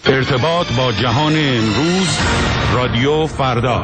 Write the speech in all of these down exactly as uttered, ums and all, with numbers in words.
ارتباط با جهان امروز، رادیو فردا.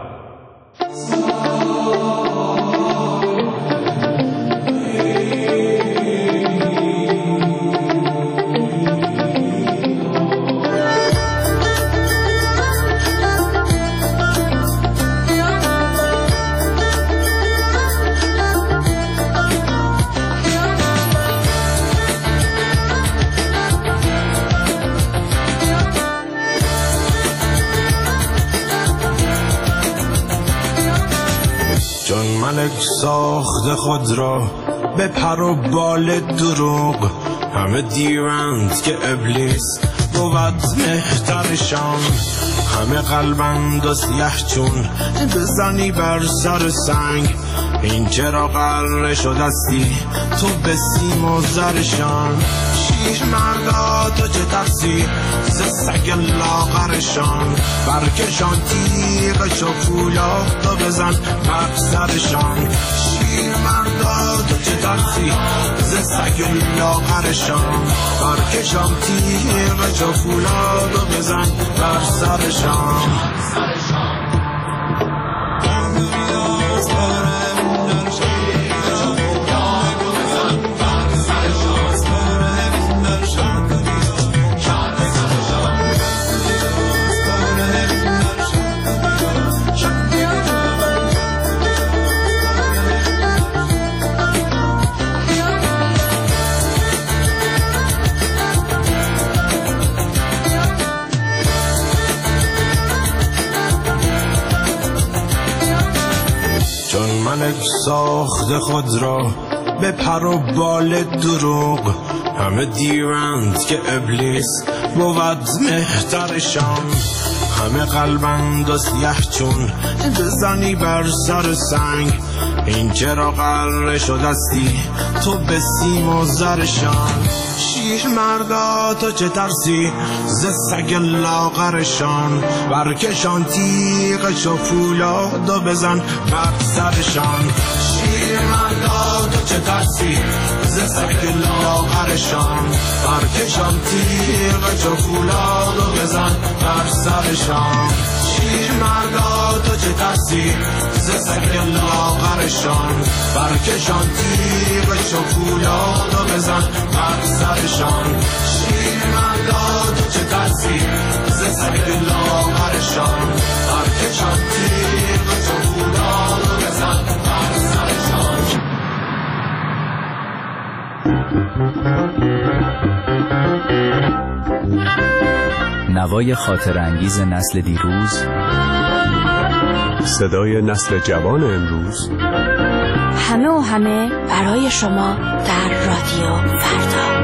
ملک ساخت خود را به پر و بال دروغ، همه دیرند که ابلیس بود مهترشان. همه قلبند و سیه چون بزنی بر سر سنگ، این چرا قراره شدستی تو به سیم و زرشان. شیر مردا تو چه ترسی ز سگ لاغرشان، برکشان تیغش و فولاد تو بزن بر سرشان. شیر مردا تو چه ترسی ز سگ لاغرشان، برکشان تیغش و فولاد تو بزن بر سرشان. ملک ساخت خود را به پر و بال دروغ، همه دیرند که ابلیس بود مهترشان. همه قلبند و سیه چون بزنی بر سر سنگ، این چرا قراره شدستی تو به سیم و زرشان. شیر مردا تو چه ترسی ز سگ لاغرشان، برکشان تیغش و فولاد و بزن بر سرشان. شیر مردا تو چه ترسی ز سگ لاغرشان، برکشان تیغش و فولاد و بزن بر سرشان. شیر مردا تو چه ترسی ز سگ لاغرشان، برکشان تیغش و فولاد و بزن بر سرشان. شیر مردا تو چه ترسی ز سگ لاغرشان، برکشان تیغش و فولاد و بزن بر سرشان. نوای خاطر انگیز نسل دیروز، صدای نسل جوان امروز، همه و همه برای شما در رادیو فردا.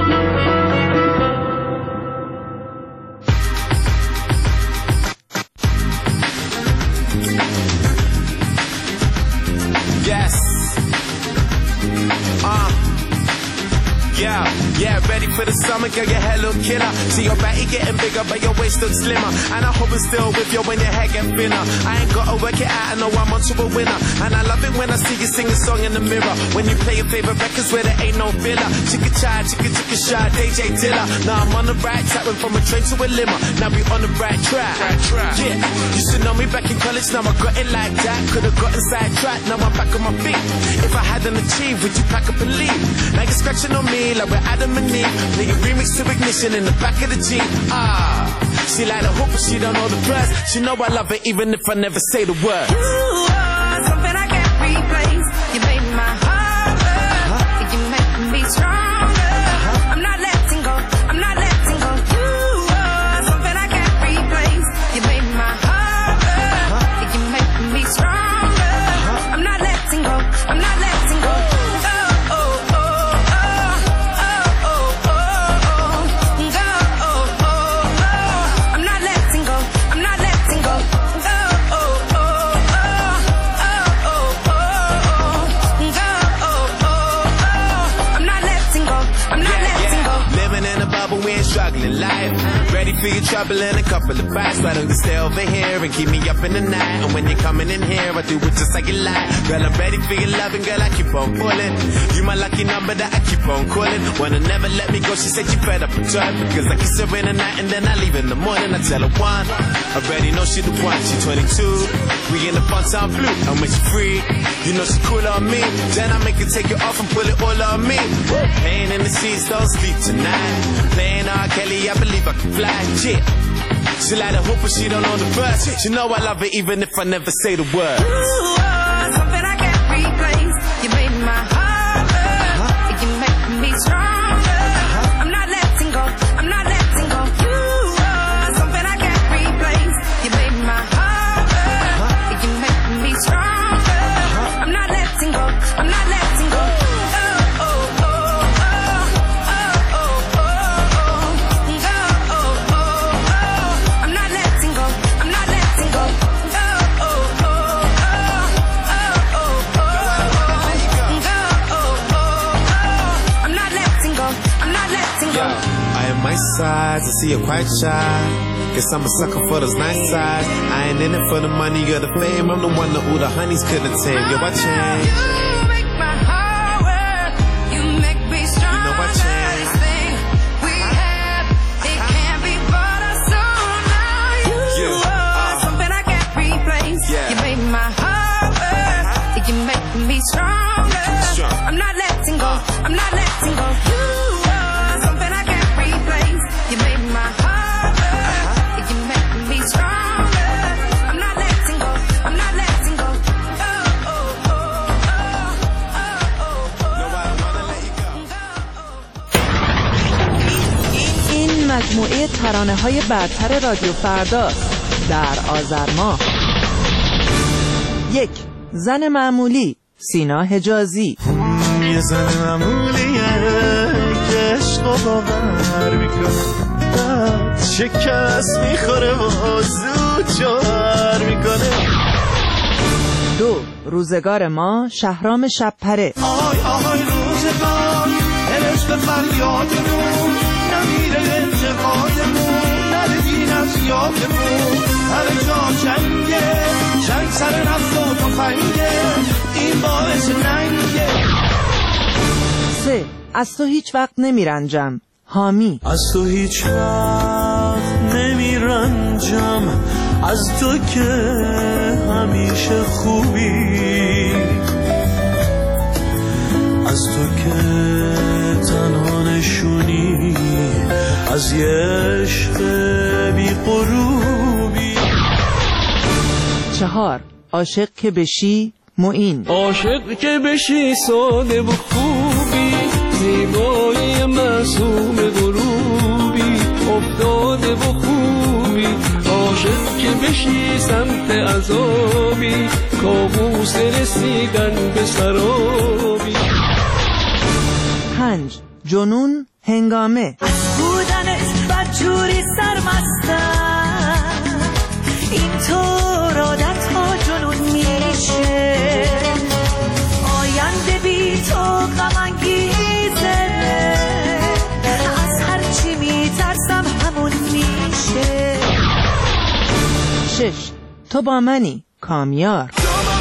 Yeah, yeah, ready for the summer, girl, your hair look killer. See your body getting bigger, but your waist looks slimmer. And I hope it's still with you when your hair get thinner. I ain't gotta work it out, I know I'm onto a winner. And I love it when I see you sing a song in the mirror, when you play your favorite records where there ain't no filler. Chicka chai, chicka chicka shy, D J Dilla. Now I'm on the right track, went from a train to a limo. Now we on the right track. Yeah, used to know me back in college, now I got it like that. Could've gotten sidetracked, now I'm back on my feet. If I hadn't achieved, would you pack up and leave? Now you're scratching on me like we're Adam and Eve. Play a remix to Ignition in the back of the Jeep. Ah, she like the hope, but she don't know the words. She know I love it even if I never say the words. You are something I can't replace. You made my heart beat. Uh-huh. You make me stronger. Uh-huh. I'm not letting go. I'm not letting go. You are something I can't replace. You made my heart beat. Uh-huh. You make me stronger. Uh-huh. I'm not letting go. I'm not letting go. here struggling life. Ready for your trouble and a couple of bites. Why don't you stay over here and keep me up in the night? And when you're coming in here, I do it just like you like. Girl, I'm ready for your loving, girl, I keep on pulling. You my lucky number that I keep on calling. Wanna never let me go, she said you fed up with her. Because I kiss her in the night and then I leave in the morning. I tell her one, I already know she the one, she twenty-two. We in the fun time blue, and when she free, you know she cool on me. Then I make her take it off and pull it all on me. Laying in the seats, don't sleep tonight. Playing R. Kelly, I believe I can fly. Yeah. She like the hoop, but she don't know the verse. She know I love it even if I never say the word. Ooh, oh, something I can't replace. You made my heart hurt. Uh-huh. You make me stronger. Uh-huh. I'm not letting go. I'm not letting go. You are something I can't replace. You made my heart hurt. Uh-huh. You make me stronger. Uh-huh. I'm not letting go. I'm not letting go. My sides, I see you're quite shy. Guess I'm a sucker for those nice sides. I ain't in it for the money or the fame. I'm the one that all the honeys couldn't tame. Yo, I change. You make my heart work. You make me stronger. You know I change. This thing we have, it can't be bought or sold now. You Yeah. are Uh. something I can't replace. Yeah. You make my heart work. You make me stronger. Strong. I'm not letting go. Uh. I'm not letting go. You are something I can't replace. You made my heart hurt. You make me stronger. I'm not letting go. I'm not letting go. Oh, oh, oh, oh, oh, oh, oh. No, I don't wanna let you go. این مجموعه ترانه‌های برتر رادیو فرداست در آذر ماه. یک، زن معمولی، سینا حجازی. یه زن معمولیه که عشق و باور میکنه، بعد شکست میخوره و زود جوهر میکنه. دو، روزگار ما، شهرام شبپره. آهای آهای روزگار عشق فریادمون نمیره انتقادمون، نره دین از یادمون، همه جا جنگه، جنگ سر نفت و تفنگه، این باعث ننگه. سه، از تو هیچ وقت نمیرنجم، حامی. از تو هیچ وقت نمیرنجم، از تو که همیشه خوبی، از تو که تنها نشونی از یه عشق بی غروبی. چهار، عاشق که بشی، معین. عاشق که بشی ساده و خوبی، زیبایی معصوم غروبی، افتاده و خوبی. عاشق که بشی سمت عذابی، کابوس رسیدن به سرابی. پنج، جنون هنگامه. از بودنت بدجوری سرمستم، اینطور عادت ها جنون میشه، آینده بی تو غم انگیزه، از هرچی میترسم همون میشه. شش، تو با منی، کامیار.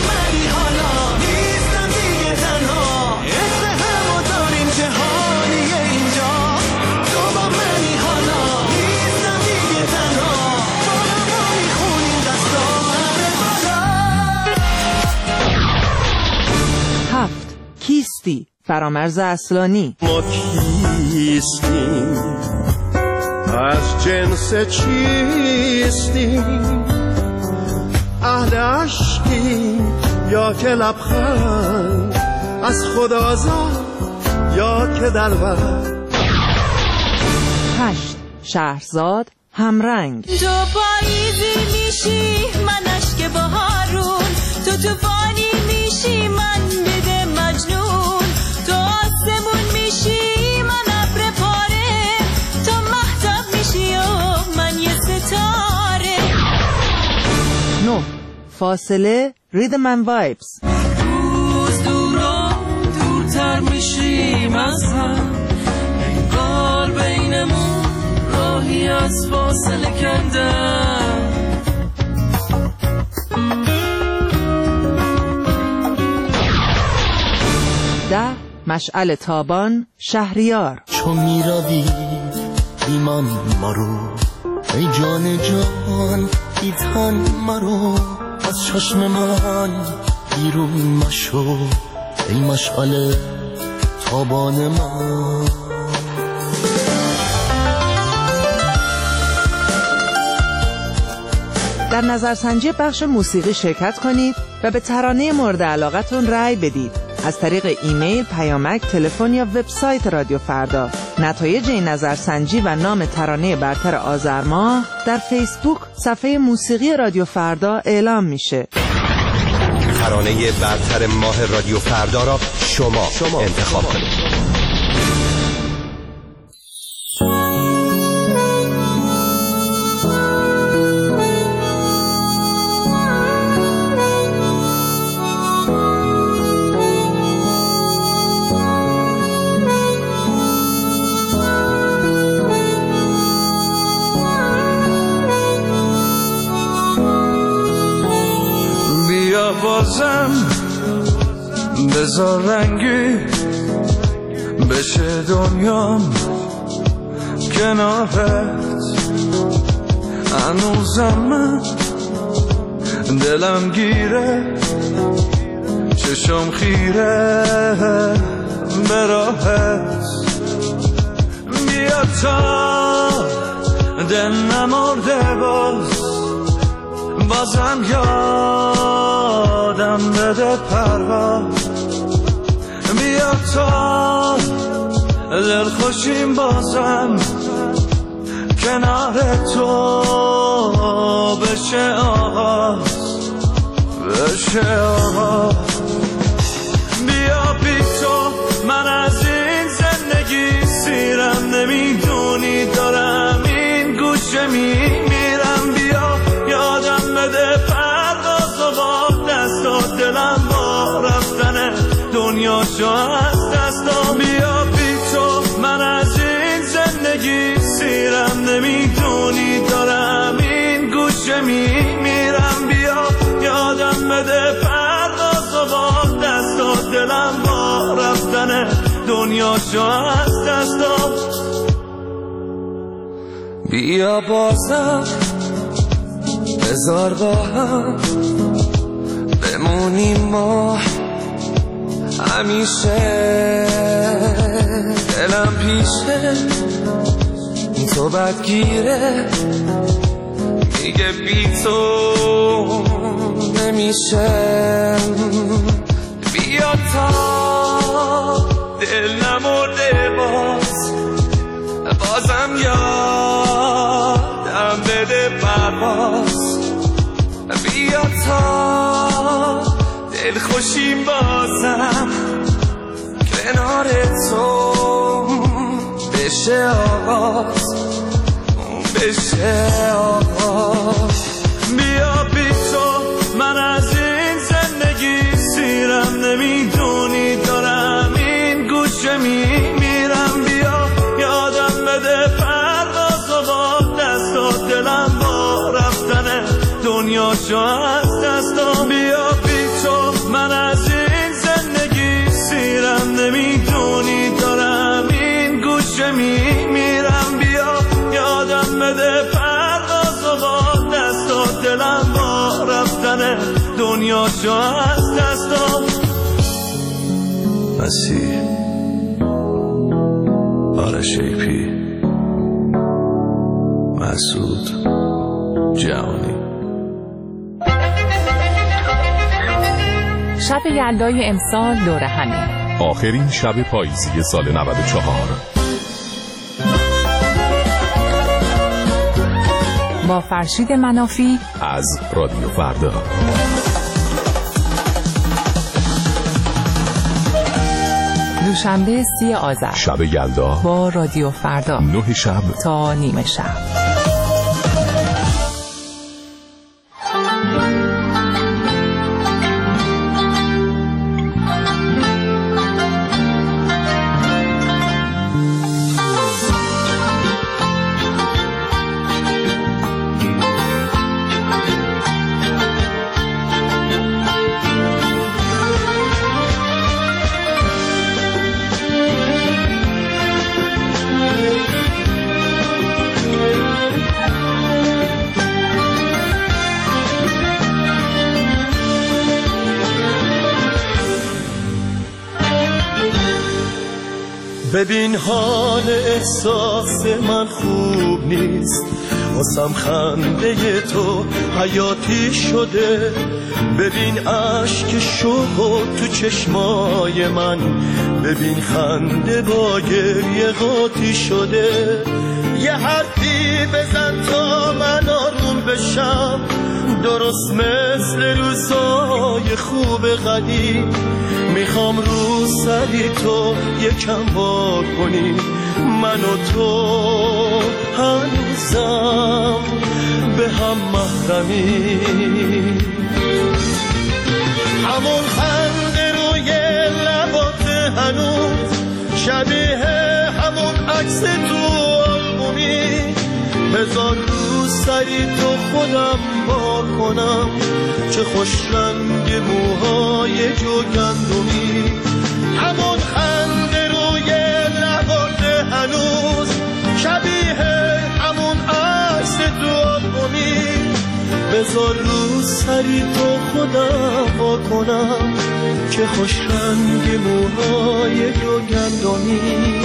هفت، کیستی، فرامرز اصلانی. ما کیستیم، از جنس چیستیم، اهل عشقیم یا که لبخند، از خدا زاد یا که دلبند. هشت، شهرزاد همرنگ. تو پاییزی میشی من اشک بهارون، تو توفانی میشی من بده مجنون، تو آسمون میشی من ابر پاره، تو مهتاب میشی و من یه ستاره. نه، فاصله، ریدم اند وایبز. روز دورا دورتر میشیم از هم، انگار بینمون از فاصله کندم. ده مشعل تابان شهریار. چون میروی ایمان مرو ای جان جان ای تن مرو از چشم من بیرون مشو ای مشعل تابان من. در نظرسنجی بخش موسیقی شرکت کنید و به ترانه مورد علاقتون رأی بدید از طریق ایمیل، پیامک، تلفن یا وبسایت رادیو فردا. نتایج این نظرسنجی و نام ترانه برتر آذر ماه در فیسبوک صفحه موسیقی رادیو فردا اعلام میشه. ترانه برتر ماه رادیو فردا را شما, شما انتخاب کنید. بازم بذار رنگی بشه دنیام کنارت. هنوزم من دلم گیره چشم خیره به راهت. بیا تا دل نمرده باز بازم یادم بده پرواز. بیا تا دل خوشیم بازم کنار تو بشه آغاز بشه آغاز. بیا بی تو من از این زندگی سیرم نمیدونی دارم این گوشه میمیرم. بیا یادم بده پرواز و با دست و دلم با رفتن دنیا شو از دستم. بیا بی تو من از این زندگی سیرم نمیدونی دارم این گوشه میمیرم. بیا یادم بده پرواز و با دست و دلم با رفتن دنیا شو از دستم. بیا بازم بذار با هم بمونیم ما همیشه. دلم پیشه تو بدگیره میگه بی تو نمیشه. بیا تا دل نمرده باز بازم یادم بده پرواز. بیا تا دل خوشیم بازم کنار تو بشه آغاز بشه آغاز. بیا بی تو من از این زندگی سیرم نمیدونی دارم این گوشه میمیرم. بیا یادم بده پرواز و با دست و دلم با رفتن دنیا شو از دستم. بیا بی تو من از این زندگی سیرم نمیدونی دارم این گوشه میمیرم. بیا یادم بده پرواز و با دست و دلم با رفتن دنیا شو از دستم. مسیح آرش ایپی مسعود جهانی. شب یلدای امسال دور همی، آخرین شب پاییزی سال نود و چهار. با فرشید منافی از رادیو فردا. دوشنبه سی آذر شب یلدا با رادیو فردا نه شب تا نیمه شب. ببین حال احساس من خوب نیست، واسم خنده تو حیاتی شده. ببین عشق شوق تو چشمای من، ببین خنده با گریه قاطی شده. یه حرفی بزن تا من آروم بشم، درست مثل روزای خوب قدیم. میخوام رو سری تو یکم وا کنی، من و تو هنوزم به هم محرمی. همون خنده روی لبات هنوز شبیه همون عکس تو آلبومی. بذار رو سری تو خودم با کنم، چه خوش رنگ موهای جوگندمی. همون خنده روی لبات هنوز شبیه همون عکس تو آلبومی. بذار رو سری تو خودم با کنم، چه خوش رنگ موهای جوگندمی.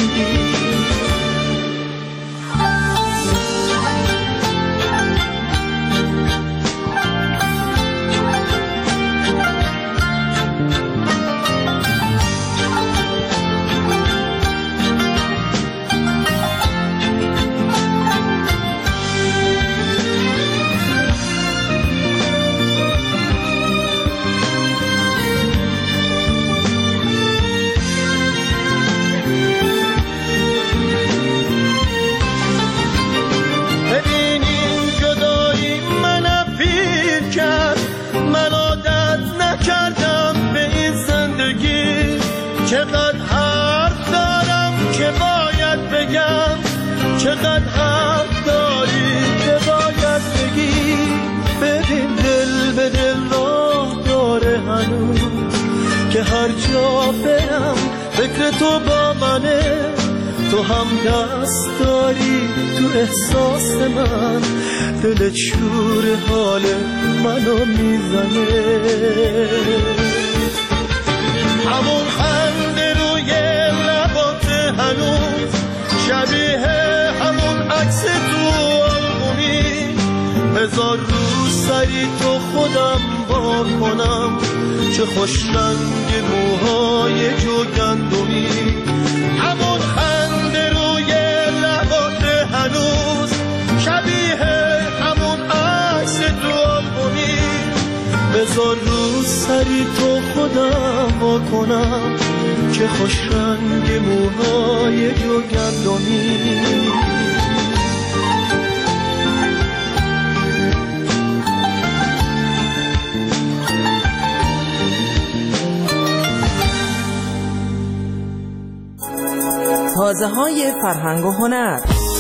چقدر حرف دارم که باید بگم، چقدر حرف داری که باید بگی. ببین دل به دل راه داره هنوز، که هر جا برم فکر تو با منه. تو هم دست داری تو احساس من، دل چور حال منو میزنه. همون خنده روی لبات هنوز شبیه همون عکس تو آلبومی. بذار رو سری تو خودم با کنم، چه خوش رنگ موهای جوگندمی. همون خنده روی لبات هنوز شبیه همون عکس تو آلبومی. بذار رو سری تو خودم با کنم، چه خوش رنگ موهای جوگندمی. تازه های فرهنگ و هنر.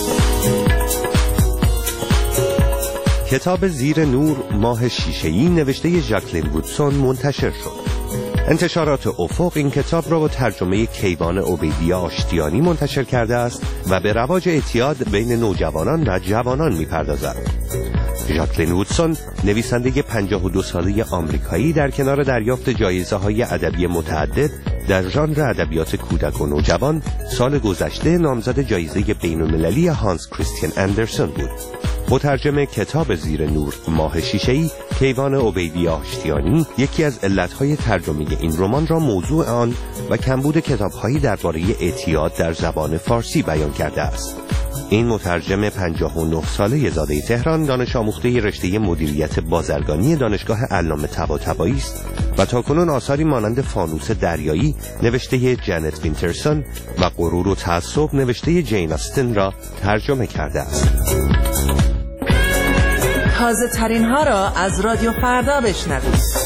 کتاب زیر نور ماه شیشه‌ای نوشته ژاکلین وودسون منتشر شد. انتشارات افق این کتاب را با ترجمه کیوان عبیدی آشتیانی منتشر کرده است و به رواج اعتیاد بین نوجوانان و جوانان می‌پردازد. ژاکلین وودسون نویسنده پنجاه و دو ساله آمریکایی در کنار دریافت جایزه‌های ادبی متعدد در ژانر ادبیات کودک و نوجوان سال گذشته نامزد جایزه بین‌المللی هانس کریستین اندرسون بود. مترجم کتاب زیر نور ماه شیشه‌ای کیوان عبیدی آشتیانی یکی از علتهای ترجمه این رمان را موضوع آن و کمبود کتاب‌هایی درباره اعتیاد در زبان فارسی بیان کرده است. این مترجم پنجاه و نه ساله زاده تهران دانش آموخته رشته مدیریت بازرگانی دانشگاه علامه طباطبایی است و تاکنون آثاری مانند فانوس دریایی نوشته جنت وینترسون و غرور و تعصب نوشته جین آستن را ترجمه کرده است. تازه ترین ها را از رادیو فردا بشنوید.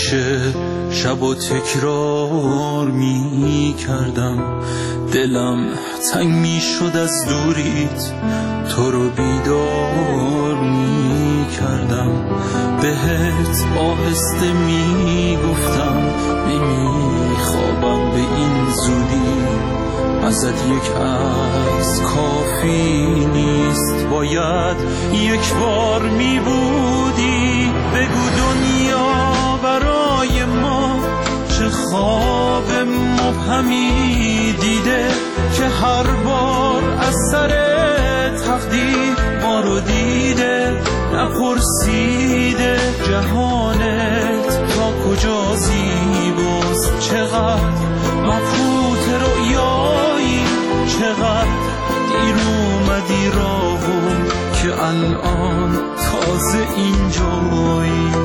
همیشه شب و تکرار می کردم، دلم تنگ می شد از دوریت، تو رو بیدار می کردم، بهت آهسته می گفتم نمی خوابم به این زودی، ازت یک عکس کافی نیست، باید یک بار می بودی. بگو دنیا برای ما چه خواب مبهمی دیده که هر بار از سر تقدیر ما رو دیده، نپرسیده جهانت تا کجا زیباست، چقدر مبهوت رؤیایی، چقدر دیر اومدی راهو که الان تازه اینجایی.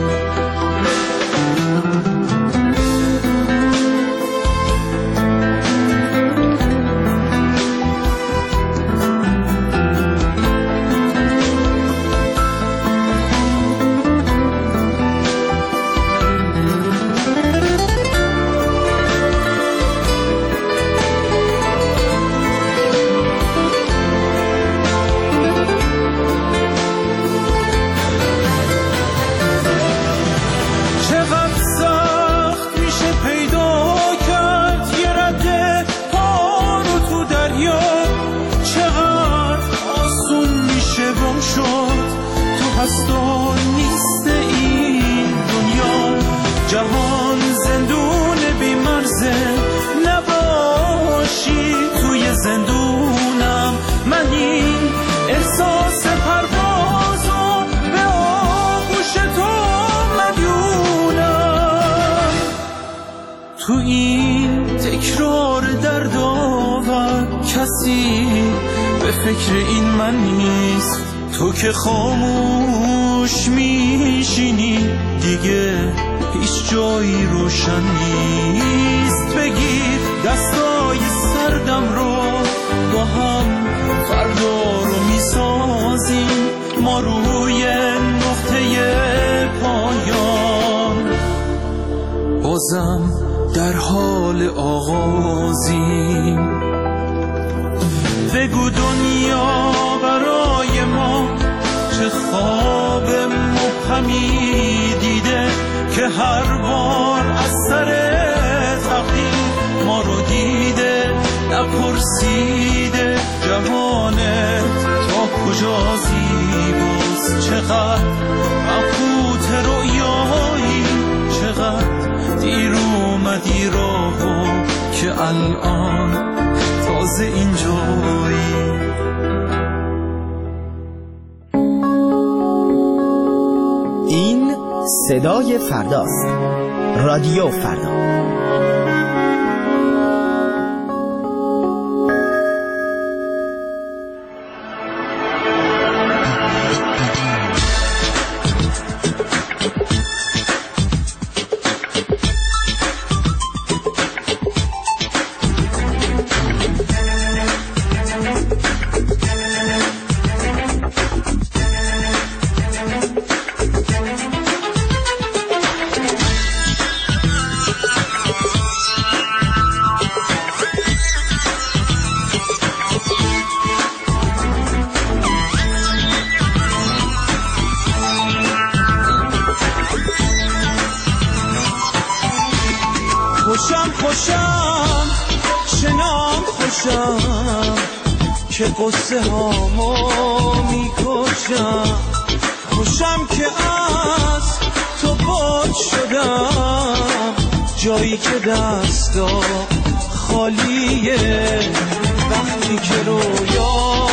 تو این تکرار دردآور کسی به فکر این من نیست، تو که خاموش میشینی دیگه هیچ جایی روشن نیست. بگیر دستای سردم رو با هم فردا رو میسازیم، ما روی نقطه پایان بازم در حال آغازیم. بگو دنیا برای ما چه خواب مبهمی دیده که هر بار از سر تقدیر ما رو دیده، نپرسیده جهانت تا کجا زیباست، چقدر مبهوت رؤیایی، چقدر دیر اومدی راهو که الان تازه اینجایی. این صدای فرداست، رادیو فردا. خوشم خوشم شنام خوشم که قصه هامو میکشم، خوشم که از تو باد شدم جایی که دستا خالیه، وقتی که رویا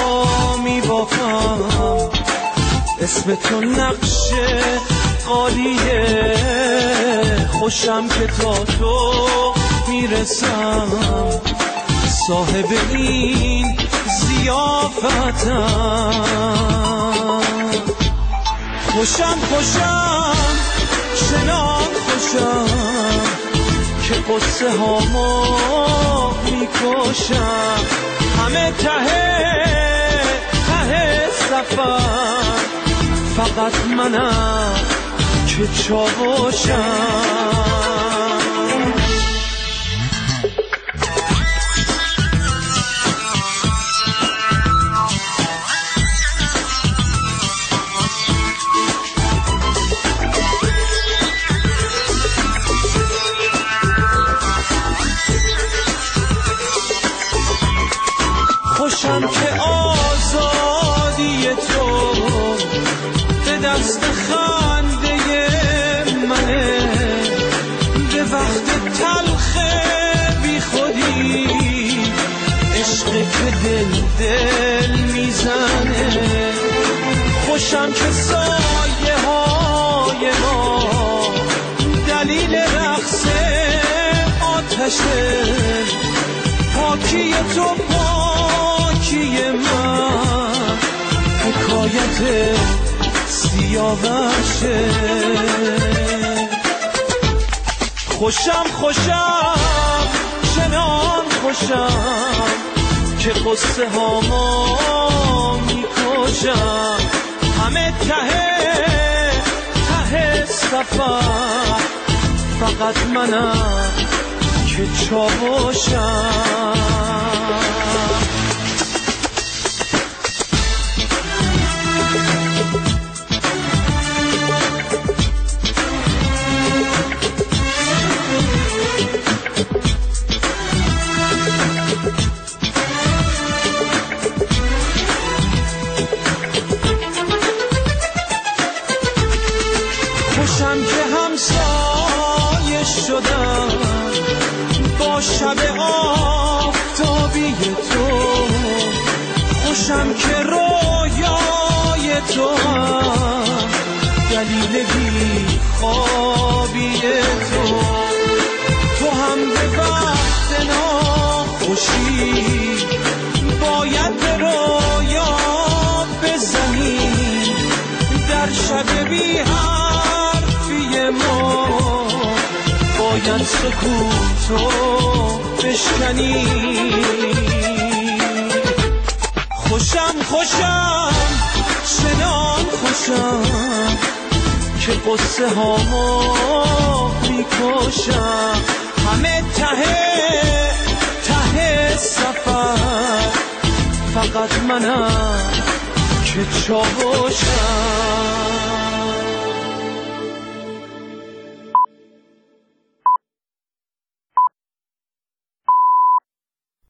میبافم اسم تو نقشه قالیه، خوشم که تا تو میرسم صاحب این ضیافتم. خوشم خوشم شنام خوشم که قصه هامو میکشم، همه ته ته سفر فقط منم که چاوشم. خوشم که آزادی تو به دست خنده منه، به وقت تلخ بی خودی عشق که دل دل میزنه. خوشم که سایه های ما دلیل رقص آتشه، پاکی تو پاکی من حکایت سیاوشه. خوشم خوشم چنان خوشم که قصه هاما میکشم، همه ته ته سفر فقط منم که چاوشم. خوشم که همسایه شدم با شب آفتابی تو، خوشم که رویای تو هم دلیل بی خوابی تو، تو هم به وقت ناخوشی باید به رویا بزنی، در شب بی حرفی ما باید سکوتو بشکنی. خوشم خوشم چنان خوشم که قصه هامو میکشم، همه ته ته سفر فقط منم که چاوشم.